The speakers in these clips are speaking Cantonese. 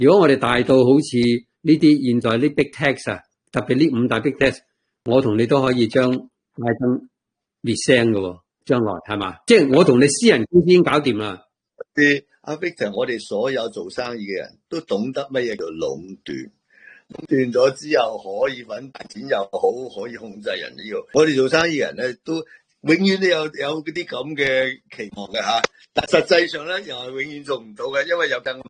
如果我哋大到好似呢啲現在啲 big tech 啊，特別呢5大 big tech， 我同你都可以將拜登滅聲嘅，將來係嘛？即係我同你私人公司已經搞掂啦。 阿 Victor， 我哋所有做生意嘅人都懂得乜嘢叫壟斷。壟斷咗之後可以揾大錢又好，可以控制人呢個。我哋做生意人咧都永遠都有嗰啲咁嘅期望嘅吓，但實際上咧又係永遠做唔到嘅，因為有更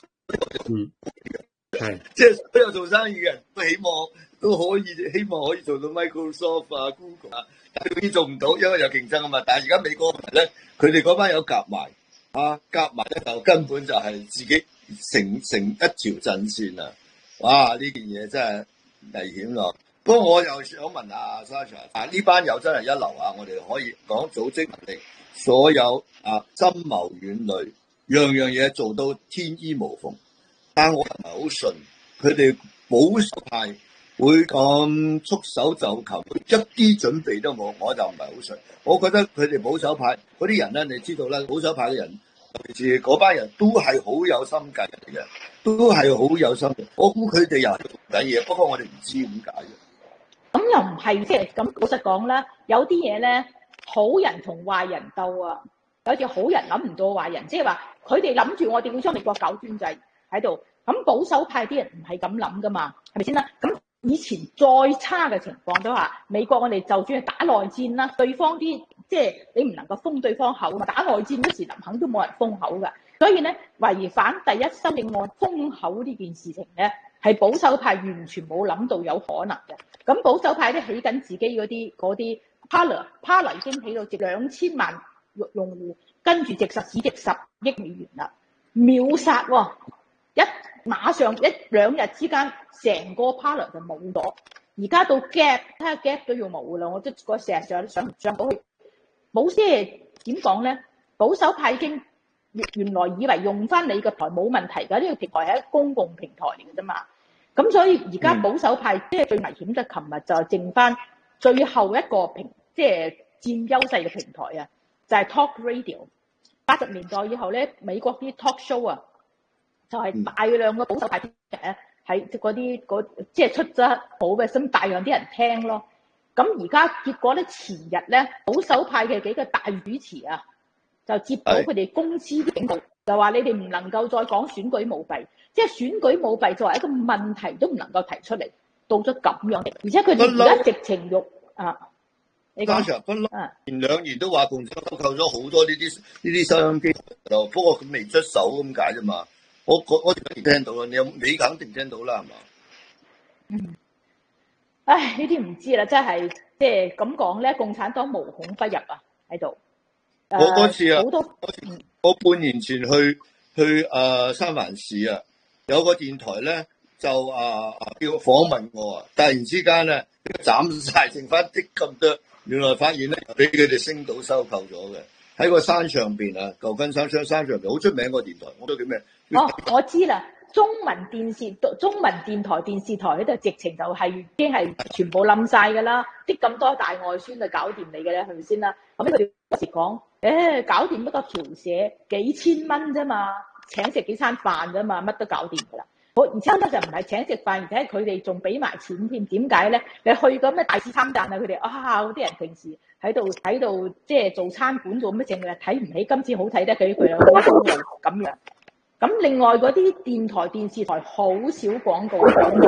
係即係所有做生意嘅人都希望可以做到 Microsoft 啊 Google 啊，但係永遠做唔到，因為有競爭啊嘛。但係而家美國人咧，佢哋嗰班有夾埋咧就根本就係自己成一條陣線啊！哇！呢件嘢真係危險咯。不過我又想問下 Sasha， 呢班友真係一流啊！我哋可以講組織能力，所有深謀遠慮，樣樣嘢做到天衣無縫。但我唔係好信佢哋保守派會咁束手就擒，一啲準備都冇，我就唔係好信。我覺得佢哋保守派嗰啲人咧，你知道啦，保守派嘅人，尤其是嗰班人都係好有心計嘅，都係好有心嘅。我估佢哋又係做緊嘢，不過我哋唔知點解嘅。 咁又唔係，即係咁老實講啦，有啲嘢咧，好人同壞人鬥啊，有啲好人諗唔到壞人，即係話佢哋諗住我哋會將美國搞專制喺度，咁保守派啲人唔係咁諗噶嘛，係咪先啦？咁以前再差嘅情況都話，美國我哋就算係打內戰啦，對方啲即係你唔能夠封對方口，打內戰嗰時林肯都冇人封口㗎，所以咧違反第一修正案封口呢件事情咧，係保守派完全冇諗到有可能嘅。咁保守派都起緊自己嗰啲 Parler 已經起到值2000萬用戶，跟住值實市值10億美元啦，秒殺喎！馬上1-2日之間，成個 Parler 就冇咗。而家到 Gap， 睇下 Gap 都要冇噶啦，我都成日想唔上到去。冇即係點講咧？保守派已經原來以為用翻你個台冇問題㗎，呢個平台係一個公共平台嚟嘅啫嘛。咁所以而家保守派即係最危險嘅，琴日就剩翻最後一個即係佔優勢嘅平台啊，就係 Talk Radio。80年代以後咧，美國啲 talk show 啊，就係大量嘅保守派啲人咧，喺即係出咗好嘅，咁大量啲人聽咯。咁而家結果咧，前日咧，保守派嘅幾個大主持啊，就接到佢哋公司啲警告，就話你哋唔能夠再講選舉舞弊，即係選舉舞弊作為一個問題都唔能夠提出嚟，到咗咁樣，而且佢哋而家直情欲你講前2年都話共產黨收購咗好多呢啲收音機，就不過佢未出手咁解啫嘛。我聽到啦，你肯定聽到啦，係嘛？ 唉，呢啲唔知啦，真係即係咁講咧，共產黨無孔不入啊喺度。 我嗰次啊， 好多我半年前去三藩市啊，有個電台咧就叫訪問我啊，突然之間咧斬晒，剩翻啲咁多。原來發現咧，俾佢哋星島收購咗嘅，喺個山上邊啊，舊金山山上邊好出名個電台，我都叫咩？ 我知啦，中文電台、電視台喺度直情就係已經係全部冧晒㗎啦，啲咁多大外宣就搞掂你嘅咧，係咪先啦？咁佢哋有時講，搞掂乜個調寫幾千蚊啫嘛，請食幾餐飯啫嘛，乜都搞掂㗎啦。而且就唔係請食飯，而且佢哋仲俾埋錢添。點解咧？你去咁咩大肆參贊啊？佢哋嗰啲人平時喺度即係做餐館做乜剩嘅，睇唔起今次好睇得佢有咁樣。咁另外嗰啲電台、電視台好少廣告。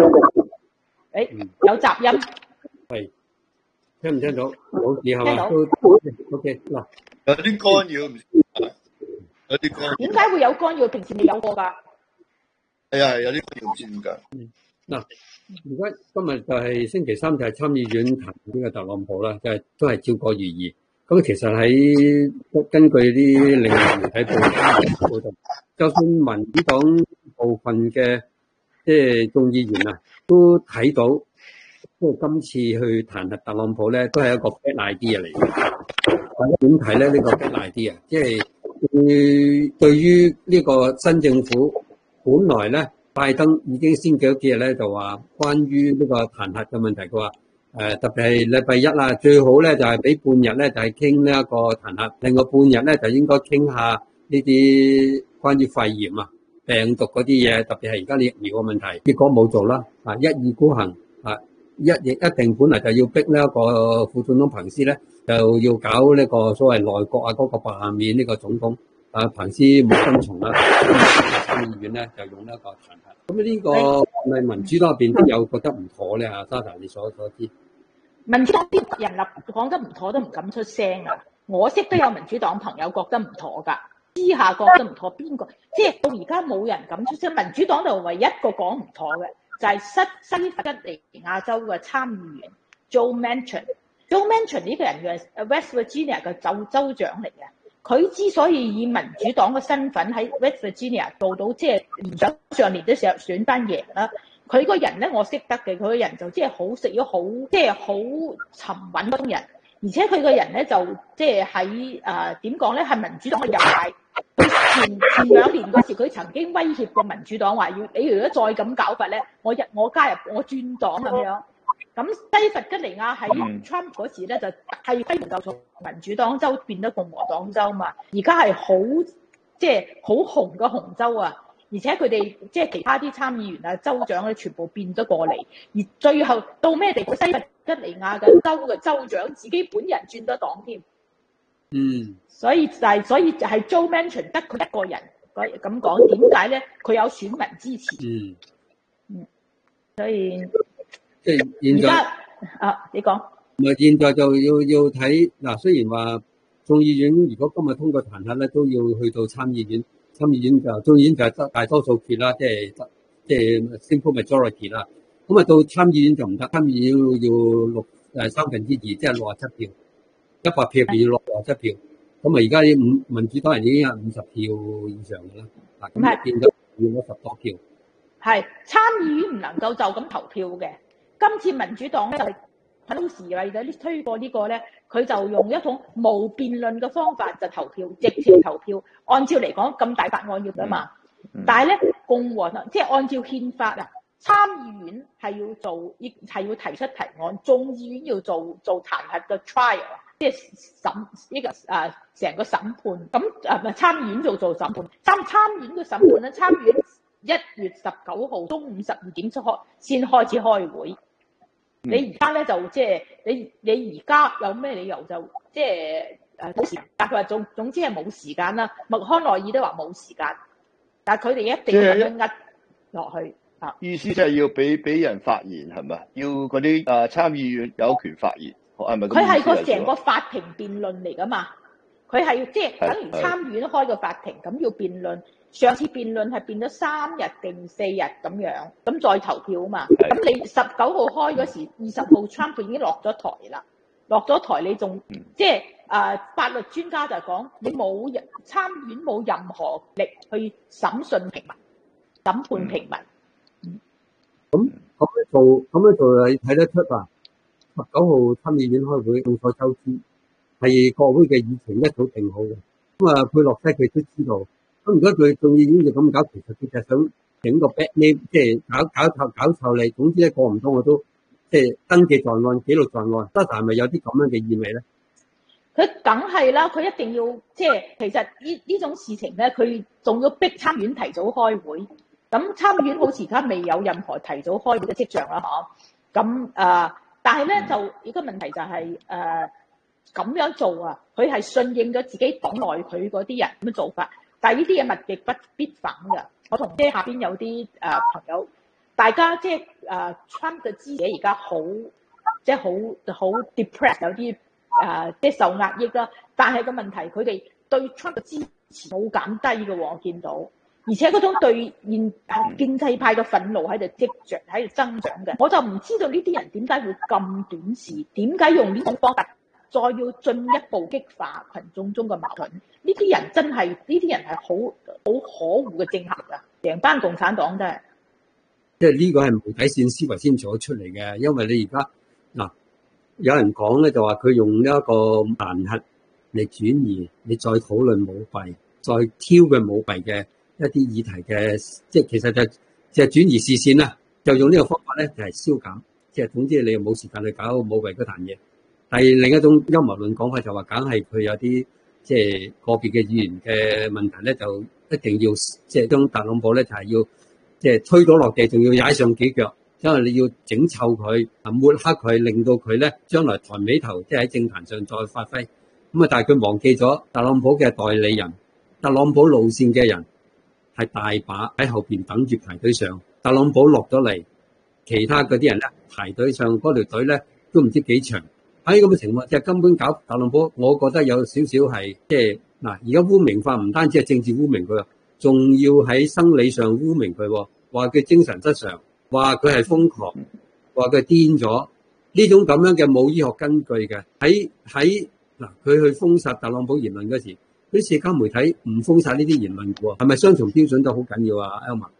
有雜音。 係聽唔聽到？好，以後聽到。 OK 嗱， 有啲干擾，有啲干擾。 點解會有干擾？平時未有過㗎。 係啊，有啲唔知點解。 嗱，而家今日就係星期三，就係參議院彈呢個特朗普啦，就係都係照過如儀。咁其實喺根據啲另外媒體報道，就算民主黨部分嘅即係眾議員啊，都睇到即係今次去彈劾特朗普咧，都係一個 bad idea 嚟嘅。大家點睇咧？呢個 bad idea，即係對於呢個新政府。本來咧，拜登已經先幾日咧就話關於呢個彈劾嘅問題，佢話特別係禮拜一啦，最好咧就係俾半日咧就係傾呢一個彈劾，另外半日咧就應該傾下呢啲關於肺炎啊， 病毒嗰啲嘢，特別係而家疫苗嘅問題，結果冇做啦，一意孤行一定本嚟就要逼呢一個副總統彭斯咧，就要搞呢個所謂內閣嗰個罷免呢個總統，彭斯冇跟從啦，參議院咧就用呢一個彈劾。咁呢個係咪民主黨入邊都有覺得唔妥咧？沙達你所知， 民主黨啲人立講得唔妥都唔敢出聲啊！我識得有民主黨朋友覺得唔妥㗎，私下覺得唔妥，邊個？即係到而家冇人敢出聲，民主黨就唯一一個講唔妥嘅。就係西弗吉尼亞州嘅參議員 Joe Manchin。Joe Manchin 呢個人嘅 West Virginia 嘅州長嚟嘅。佢之所以以民主黨嘅身份喺 West Virginia 做到即係唔想上年嘅時候選翻贏啦，佢個人咧我識得嘅，佢個人就即係好食咗好即係好沉穩嗰種人，而且佢個人咧就即係喺點講咧係民主黨嘅右派。前2年嗰時，佢曾經威脅過民主黨話：你如果再咁搞法咧，我加入我轉黨咁樣。咁西弗吉尼亞喺 Trump 嗰時咧就係批唔夠從民主黨州變得共和黨州嘛，而家係好即係好紅嘅紅州啊！而且佢哋即係其他啲參議員啊、州長咧，全部變咗過嚟，而最後到咩地步？西弗吉尼亞嘅州嘅州長自己本人轉咗黨添。所以就係 Joe Manchin 得佢一個人咁講，點解咧？佢有選民支持。所以即係現在你講。 唔係現在就要睇嗱，雖然話眾議院如果今日通過彈劾咧，都要去到參議院，眾議院就係得大多數決啦，即係 simple majority 啦。咁到參議院就唔得，參議院要3/2，即係67票。100票要67票，咁而家啲民主黨人已經有50票以上嘅啦，咁變咗要咗10多票。 係參議院唔能夠就咁投票嘅，今次民主黨咧就係當時為咗推過呢個咧，佢就用一種無辯論嘅方法就投票，直接投票。按照嚟講咁大法案要㗎嘛，但係咧共和黨即係按照憲法啊，參議院係要提出提案，眾議院要做彈劾嘅 trial。即係成個審判，咁參議院做審判，參議院嘅審判咧，參議院1月19號中午12點先開始開會。你而家咧就即係你而家有咩理由就即係冇時間？佢話總之係冇時間啦。麥康奈爾都話冇時間，但係佢哋一定要咁樣壓落去。 意思即係要俾人發言係咪？要嗰啲參議院有權發言。佢係個成個法庭辯論嚟噶嘛？佢係即係等於參議院開個法庭咁要辯論。上次辯論係變咗3日定4日咁樣，咁再投票啊嘛。咁你19號開嗰時，20號 Trump 已經落咗台啦。落咗台你仲即係法律專家就講你冇參議院冇任何力去審訊平民、審判平民。 咁樣做你睇得出啊？19號參議院開會，眾所周知係國會嘅議程一早定好嘅。咁佩洛西佢都知道。咁如果佢眾議院就咁搞，其實佢就想整個 bad name，即係搞臭你。總之咧過唔到我都即係登記在案、記錄在案。當時係咪有啲咁樣嘅意味咧？ 佢梗係啦，佢一定要即係其實呢種事情咧，佢仲要逼參議院提早開會。咁參議院好似而家未有任何提早開會嘅跡象啦，咁但係咧就而家問題就係咁樣做啊，佢係順應咗自己黨內佢嗰啲人咁嘅做法。但係呢啲嘢物極必反㗎。我同下邊有啲朋友，大家即係Trump 嘅支持者而家好即係好 depressed， 有啲即係受壓抑啦。但係個問題，佢哋對 Trump 嘅支持冇減低嘅喎，我見到，而且嗰種對建制派嘅憤怒喺度喺度增長嘅。我就唔知道呢啲人點解會咁短視，點解用呢種方法？再要進一步激化群眾中嘅矛盾，呢啲人係好可惡嘅政客㗎，成班共產黨真係。 即係呢個係無底線思維先做得出嚟嘅，因為你而家嗱有人講咧就話佢用呢一個彈劾嚟轉移，你再討論舞弊，再挑嘅舞弊嘅一啲議題嘅，即係其實就轉移視線啦，就用呢個方法咧就係消減，即係總之你又冇時間去搞舞弊嗰壇嘢。但係另一種陰謀論講法就話，梗係佢有啲即係個別嘅議員嘅問題咧，就一定要即係將特朗普咧就係要即係推倒落地，仲要踩上幾腳，因為你要整臭佢啊，抹黑佢，令到佢咧將來抬尾頭，即係喺政壇上再發揮。咁啊，但係佢忘記咗特朗普嘅代理人，特朗普路線嘅人係大把喺後邊等住排隊上。特朗普落咗嚟，其他嗰啲人咧排隊上嗰條隊咧都唔知幾長。喺咁嘅情況，即係根本搞特朗普，我覺得有少少係即係嗱，而家污名化唔單止係政治污名佢，仲要喺生理上污名佢，話佢精神失常，話佢係瘋狂，話佢癲咗，呢種咁樣嘅冇醫學根據嘅，喺嗱佢去封殺特朗普言論嗰時，啲社交媒體唔封殺呢啲言論嘅喎，係咪雙重標準都好緊要啊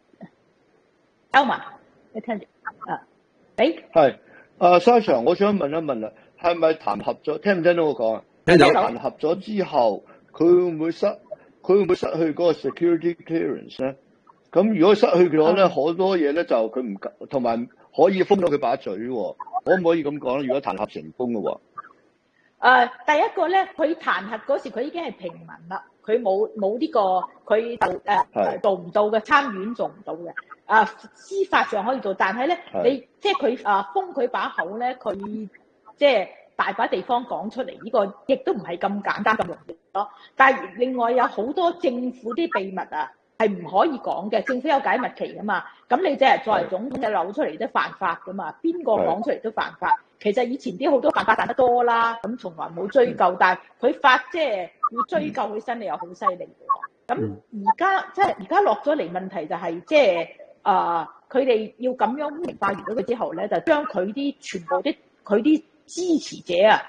Elma， 你聽住啊？ 係Sasha， 我想問一問啦，係咪彈劾咗？聽唔聽到我講啊？ 聽到。 彈劾咗之後，佢會唔會失去嗰個 security clearance 咧？咁如果失去咗咧，好多嘢咧就佢唔同埋可以封到佢把嘴喎，可唔可以咁講咧？如果彈劾成功嘅話？ 第一個咧，佢彈劾嗰時佢已經係平民啦，佢冇呢個佢就做唔到嘅，參院做唔到嘅。司法上可以做，但係咧你即係佢封佢把口咧，佢即係大把地方講出嚟，呢個亦都唔係咁簡單咁容易咯。但係另外有好多政府啲秘密啊，係唔可以講嘅，政府有解密期噶嘛。咁你即係作為總統，你扭出嚟都犯法噶嘛，邊個講出嚟都犯法。其實以前啲好多犯法犯得多啦，咁從來冇追究，但係佢即係要追究起身，你又好犀利嘅。咁而家落咗嚟問題就係即係佢哋要咁樣污名化完咗佢之後咧，就將佢啲全部佢啲支持者啊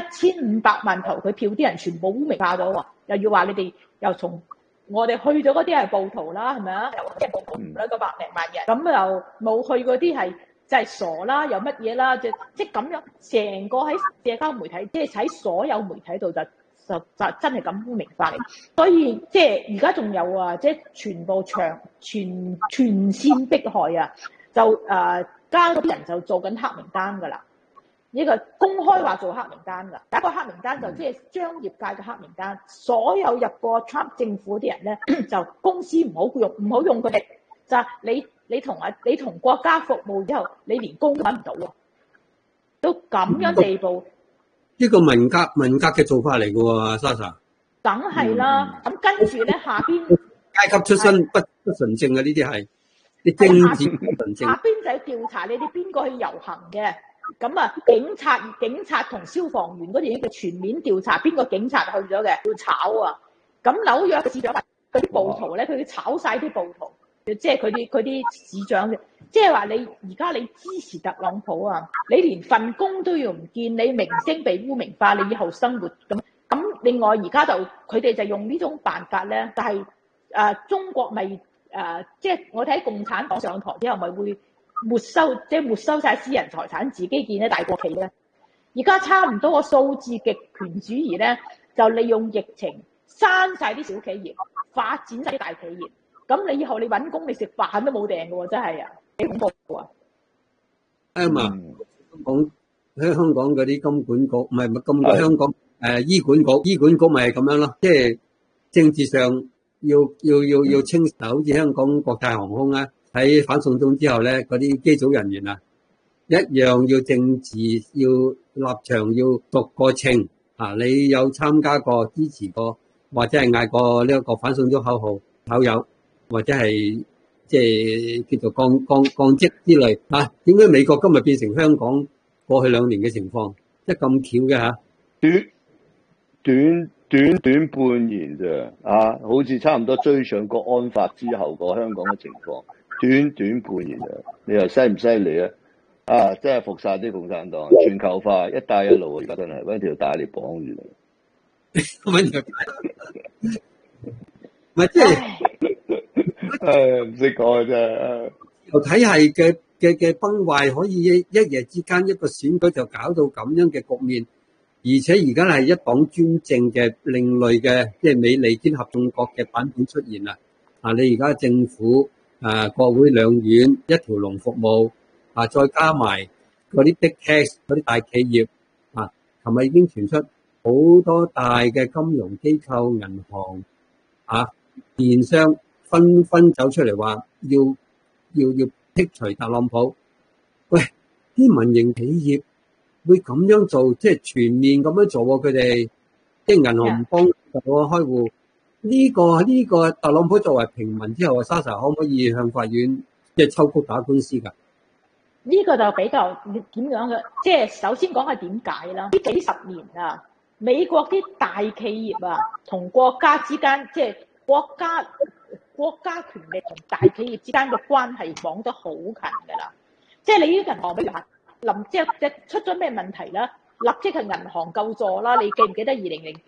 ，7500萬投佢票啲人全部污名化咗喎，又要話你哋又從我哋去咗嗰啲係暴徒啦，係咪啊？又即係暴徒啦，個百零萬人，咁又冇去嗰啲係就係傻啦，又乜嘢啦，即係咁樣，成個喺社交媒體，即係喺所有媒體度就真係咁污名化嘅，所以即係而家仲有啊，即係全部全線迫害啊，就加嗰啲人就做緊黑名單㗎啦。呢個公開話做黑名單㗎，第一個黑名單就即係商業界嘅黑名單，所有入過 Trump 政府啲人咧，就公司唔好用佢哋，就係你同國家服務之後，你連工都揾唔到喎，到咁樣地步。 呢個文革嘅做法嚟嘅喎，Sasha。 梗係啦，咁跟住咧下邊階級出身不純正嘅呢啲係啲政治不純正。 下邊就調查你哋邊個去遊行嘅，咁啊警察同消防員嗰啲嘅全面調查，邊個警察去咗嘅要炒啊！咁紐約嘅市長話嗰啲暴徒咧，佢要炒晒啲暴徒，即係佢啲市長嘅。即係話你而家你支持特朗普啊，你連份工都要唔見，你明星被污名化，你以後生活咁。另外而家就佢哋就用呢種辦法咧，但係中國咪即係我睇共產黨上台之後咪會沒收晒私人財產，自己建啲大國企咧。而家差唔多個數字極權主義咧，就利用疫情刪晒啲小企業，發展晒啲大企業。咁你以後你揾工你食飯都冇訂嘅喎，真係啊！幾恐怖啊！ 香港嗰啲金管局唔係金管香港醫管局咪係咁樣咯，即係政治上要清洗，好似香港國泰航空啊，喺反送中之後咧，嗰啲機組人員啊，一樣要政治要立場要逐個稱啊！你有參加過支持過或者係嗌過呢一個反送中口號友，或者係即係叫做降職之類啊？點解美國今日變成香港過去2年嘅情況，即係咁巧嘅嚇？ 短半年啫，好似差唔多追上國安法之後個香港嘅情況，短半年啫，你又犀唔犀利啊？真係服晒啲共產黨，全球化一帶一路，而家真係搵條帶嚟綁住你， 搵條帶，唔係即係， 唔識講嘅啫。 個體系嘅崩壞可以一夜之間一個選舉就搞到咁樣嘅局面。而且而家係一黨專政嘅另類嘅，即係美利堅合眾國嘅版本出現啦。你而家政府國會兩院一條龍服務再加埋嗰啲 big tech 嗰啲大企業琴日已經傳出好多大嘅金融機構、銀行電商紛紛走出嚟話要剔除特朗普。喂，啲民營企業會咁樣做，即係全面咁樣做喎，佢哋即係銀行唔幫我開戶。呢個特朗普作為平民之後，Sasha 可唔可以向法院即係抽曲打官司㗎？ 呢個就比較點樣嘅，即係首先講係點解啦？呢幾十年啊，美國啲大企業啊，同國家之間，即係國家權力同大企業之間嘅關係綁得好近㗎啦。即係你啲銀行，比如話即係出咗咩問題啦，立即係銀行救助啦。你記唔記得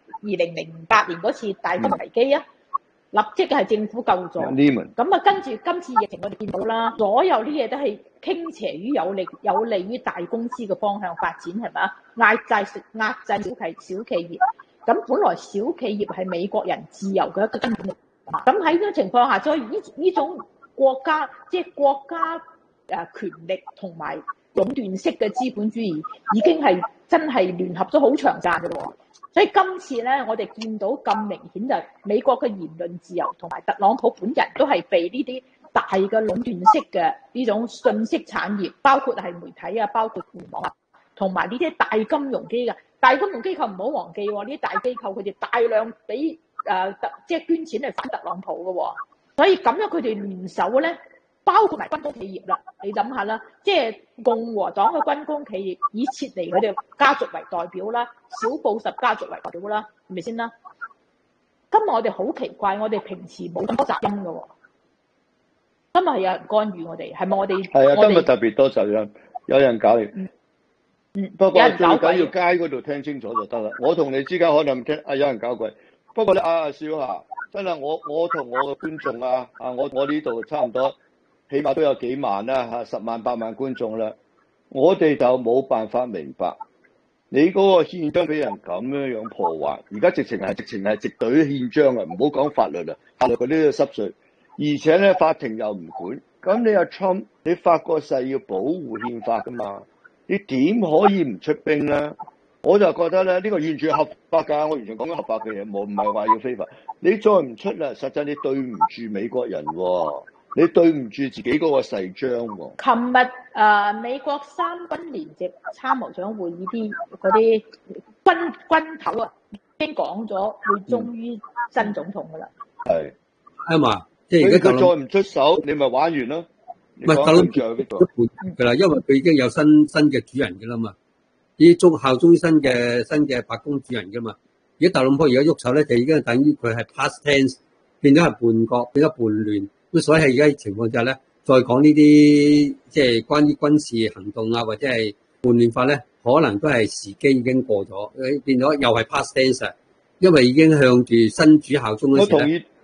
2008年嗰次大金融危機啊？立即係政府救助。咁啊，跟住今次疫情我哋見到啦，所有啲嘢都係傾斜於有利於大公司嘅方向發展，係咪啊？壓制小企業。咁本來小企業係美國人自由嘅一個根本。咁喺呢種情況下，所以呢種國家權力同埋壟斷式嘅資本主義已經係真係聯合咗好長間嘅咯。所以今次咧，我哋見到咁明顯就係美國嘅言論自由同埋特朗普本人都係被呢啲大嘅壟斷式嘅呢種信息產業，包括係媒體啊，包括互聯網啊，同埋呢啲大金融機構唔好忘記喎，呢啲大機構佢哋大量俾即係捐錢嚟反特朗普嘅喎，所以咁樣佢哋聯手咧。包括埋軍工企業啦，你諗下啦，即係共和黨嘅軍工企業以切尼佢哋家族為代表啦，小布什家族為代表啦，係咪先啦？今日我哋好奇怪，我哋平時冇咁多雜音嘅喎，今日係有人干預我哋，係咪我哋？係啊，今日特別多雜音，有人搞你。不過最緊要街嗰度聽清楚就得啦。我同你之間可能唔聽，有人搞鬼。不過咧，少下真係我同我嘅觀眾我呢度差唔多。起碼都有幾萬啦，10萬8萬觀眾啦，我哋就冇辦法明白你嗰個憲章俾人咁樣破壞，而家直情係直懟憲章啊！唔好講法律啦，法律嗰啲都濕碎，而且咧法庭又唔管，咁你阿 Trump 你發個誓要保護憲法噶嘛，你點可以唔出兵咧？我就覺得咧呢個完全合法㗎，我完全講緊合法嘅嘢，唔係話要非法。你再唔出啦，實際你對唔住美國人喎。你對唔住自己嗰個誓章喎。琴日美國3軍聯席參謀長會議嗰啲軍頭啊，已經講咗會忠於新總統噶啦。 係啱嘛？即係而家佢再唔出手，你咪玩完咯。 唔係特朗普都半噶啦，因為佢已經有新嘅主人噶啦嘛，已經效忠新嘅白宮主人噶嘛。而家特朗普而家喐手咧，就已經等於佢係 past tense， 變咗係叛國，變咗叛亂。咁所以係而家情況下咧，再講呢啲即係關於軍事行動啊，或者係叛亂法咧，可能都係時機已經過咗，變咗又係 past tense， 因為已經向住新主效忠嗰時咧。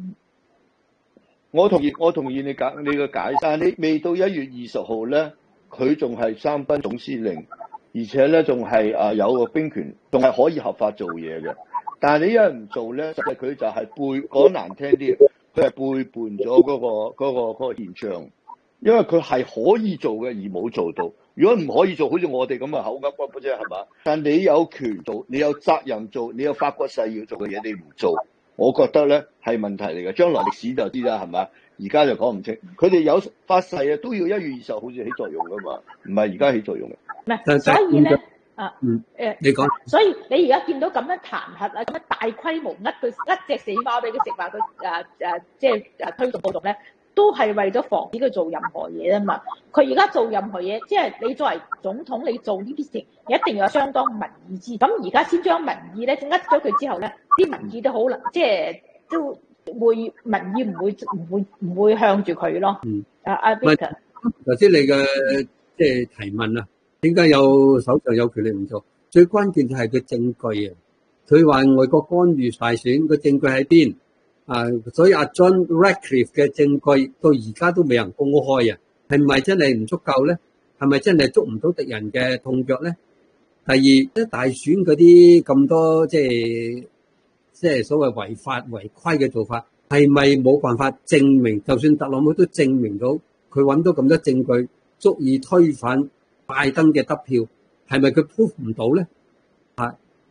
我同意你嘅解，但係你未到1月20號咧，佢仲係3軍總司令，而且咧仲係有個兵權，仲係可以合法做嘢嘅。但係你一日唔做咧，實際佢就係講難聽啲。佢係背叛咗嗰個憲章，因為佢係可以做嘅而冇做到。如果唔可以做，好似我哋咁啊口噏噏啫，係嘛？但你有權做，你有責任做，你有發過誓要做嘅嘢，你唔做，我覺得咧係問題嚟嘅。將來歷史就知啦，係嘛？而家就講唔清。佢哋有發誓啊，都要1月20號好似起作用噶嘛，唔係而家起作用嘅。 唔係，所以咧。 你講， 所以你而家見到咁樣彈劾啊，咁樣大規模呃隻死貓俾佢食，話佢即係推動暴動咧，都係為咗防止佢做任何嘢啊嘛。佢而家做任何嘢，即係你作為總統，你做呢啲事，你一定要有相當民意支持。咁而家先將民意咧呃咗佢之後咧，啲民意都好啦，即係都會民意唔會向住佢咯。阿 Victor， 頭先你嘅即係提問啊。點解有手上有權力唔做？最關鍵就係佢證據啊！佢話外國干預大選，個證據喺邊啊？所以阿 John Ratcliffe 嘅證據到而家都未人公開啊！係咪真係唔足夠咧？係咪真係捉唔到敵人嘅痛腳咧？第二，即大選嗰啲咁多即係所謂違法違規嘅做法，係咪冇辦法證明？就算特朗普都證明到，佢揾到咁多證據，足以推翻拜登嘅得票，係咪佢 prove 唔到咧？即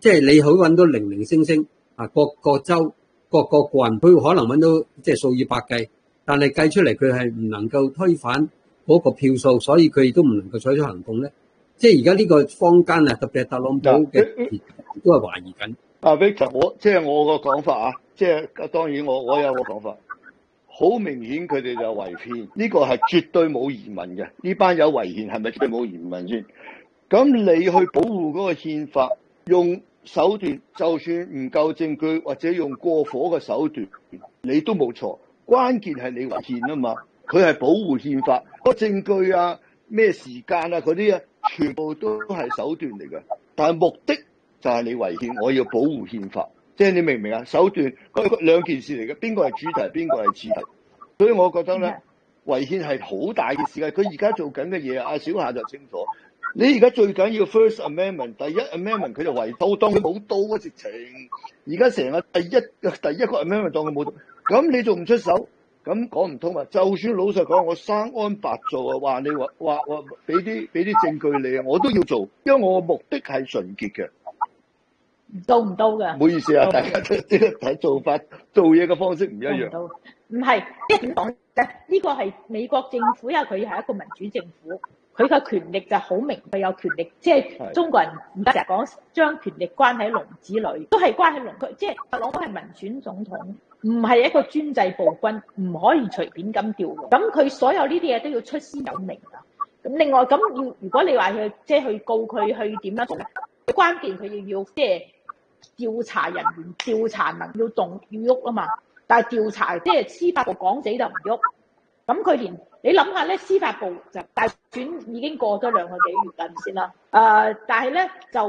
即係你好揾到零零星星啊，各個州各個人，佢可能揾到即係數以百計，但係計出嚟佢係唔能夠推翻嗰個票數，所以佢亦都唔能夠採取行動咧。即係而家呢個坊間啊，特別係特朗普嘅都係懷疑緊。 Victor，我個講法啊，當然我有個講法，好明顯佢哋就違憲，呢個係絕對冇疑問嘅。呢班有違憲係咪絕對冇疑問先？咁你去保護嗰個憲法，用手段就算唔夠證據或者用過火嘅手段，你都冇錯。關鍵係你違憲啊嘛，佢係保護憲法，個證據啊、咩時間啊嗰啲啊，全部都係手段嚟嘅。但係目的就係你違憲，我要保護憲法，即係你明唔明啊？手段嗰兩件事嚟嘅，邊個係主題，邊個係次題。所以我覺得咧，違憲係好大嘅事嘅。佢而家做緊嘅嘢，阿小夏就清楚。你而家最緊要 First Amendment， 第一 Amendment 佢就圍到當佢冇刀嘅直情。而家成個第一個 Amendment 當佢冇刀，咁你仲唔出手？咁講唔通啊！就算老實講，我生安白做啊，話你話俾啲證據你啊，我都要做，因為我嘅目的係純潔嘅。 做唔到嘅。 唔好意思啊，大家睇做法做嘢嘅方式唔一樣。 唔係，即係點講咧？呢個係美國政府，因為佢係一個民主政府，佢嘅權力就好明，佢有權力。即係中國人而家成日講將權力關喺籠子裏，都係關喺籠。佢即係特朗普係民選總統，唔係一個專制暴君，唔可以隨便咁調用。咁佢所有呢啲嘢都要出師有名啊。咁另外咁要，如果你話佢即係去告佢去點樣做咧？關鍵佢要即係調查人員調查能要喐啊嘛。但係調查即係司法部講死就唔喐，咁佢連你諗下咧，司法部就大選已經過咗2個幾月啦先啦，但係咧就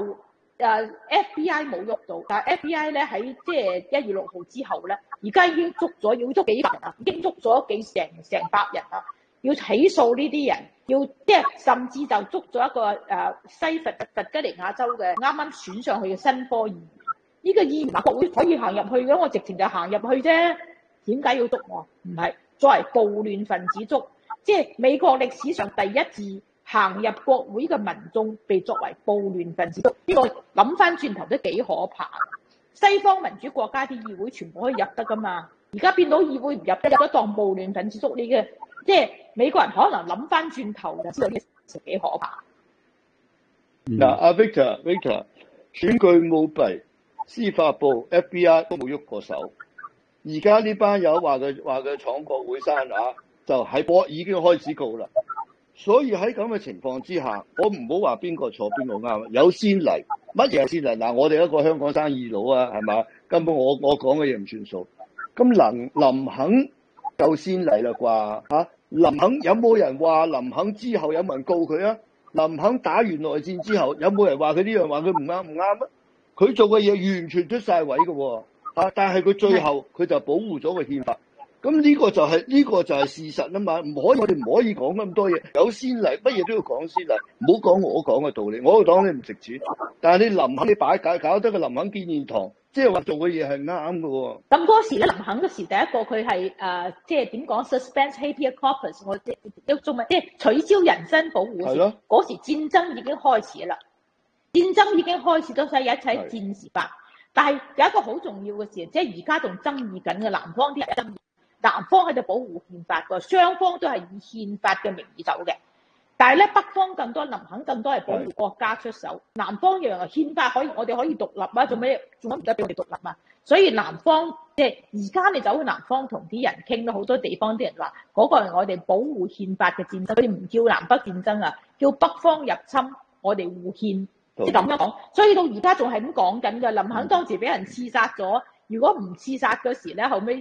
FBI 冇喐到，但係 FBI 咧喺即係1月6號之後咧，而家已經捉咗要捉幾百人啊，已經捉咗成百人啊，要起訴呢啲人，要即係甚至就捉咗一個西弗吉尼亞州嘅啱啱選上去嘅新科議員。呢個議員國會可以行入去嘅，我直情就行入去啫。點解要捉我？唔係作為暴亂分子捉，即係美國歷史上第一次行入國會嘅民眾被作為暴亂分子捉。呢個諗翻轉頭都幾可怕。西方民主國家啲議會全部可以入得噶嘛，而家變到議會唔入得，入咗當暴亂分子捉呢嘅，即係美國人可能諗翻轉頭就知道呢件事幾可怕。 嗱，阿 Victor， 選舉舞弊。司法部 FBI 都冇喐過手，而家呢班友話佢闖國會山啊，就喺波已經開始告啦。所以喺咁嘅情況之下，我唔好話邊個錯邊個啱，有先例，乜嘢先例？嗱，我哋一個香港生意佬啊，係嘛？根本我講嘅嘢唔算數。咁林肯有先例啦啩嚇？林肯有冇人話林肯之後有冇人告佢啊？林肯打完內戰之後有冇人話佢呢樣話佢唔啱啊？佢做嘅嘢完全出晒位嘅喎，但係佢最後佢就保護咗個憲法，咁呢個就係事實啊嘛，我哋唔可以講咁多嘢，有先例，乜嘢都要講先例，唔好講我講嘅道理，我講你唔值錢，但係你林肯你搞得個林肯紀念堂，即係話做嘅嘢係啱嘅喎。 咁嗰時咧，林肯嗰時第一個佢係即係點講 suspense habeas corpus， 我即係中文即係取消人身保護。係咯。嗰時戰爭已經開始啦。戰爭已經開始咗，所以一切戰時法。但係有一個好重要嘅事，即係而家仲爭議緊嘅，南方啲人爭議，南方喺度保護憲法嘅，雙方都係以憲法嘅名義走嘅。但係咧，北方更多，林肯更多係保護國家出手。南方一樣啊，憲法我哋可以獨立啊，做咩仲唔得俾我哋獨立啊？所以南方即係而家你走去南方同啲人傾，到好多地方啲人話嗰個係我哋保護憲法嘅戰爭，佢哋唔叫南北戰爭啊，叫北方入侵，我哋護憲。即係咁樣講，所以到而家仲係咁講緊嘅。林肯當時俾人刺殺咗，如果唔刺殺嗰時咧，後尾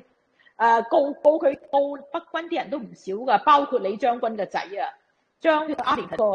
告北軍啲人都唔少噶，包括李將軍嘅仔啊，將阿連個